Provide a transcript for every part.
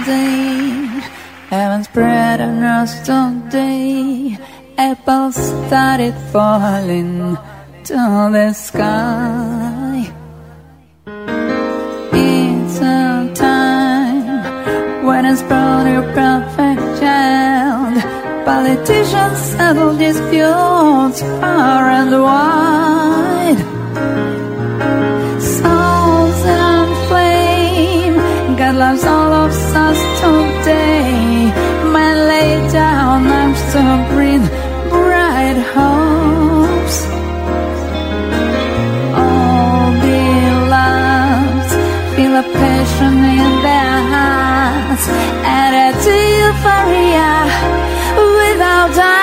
day. Heaven spread on us today. Apples started falling to the sky. It's a time when it's brought your perfect child. Politicians settle disputes far and wide. Souls in flame, God loves all of us today. Man lay down arms to breathe bright hopes. All beloved feel a passion in their hearts, and a euphoria without doubt.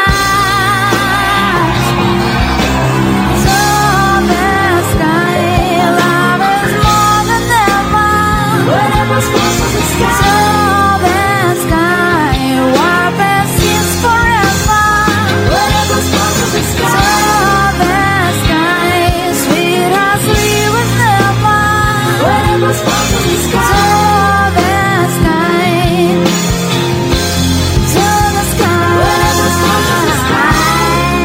To the sky, love is more than ever. Whatever's close to the sky. To the sky, war persists forever. Whatever's close to the sky. To the sky, sweetheart, sweet was never. Whatever's close to the sky. To the sky. To the sky. Whatever's close to the sky.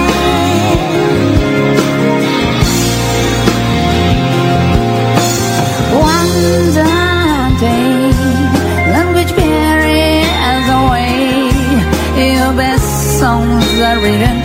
One day, language barriers away. Your best songs are written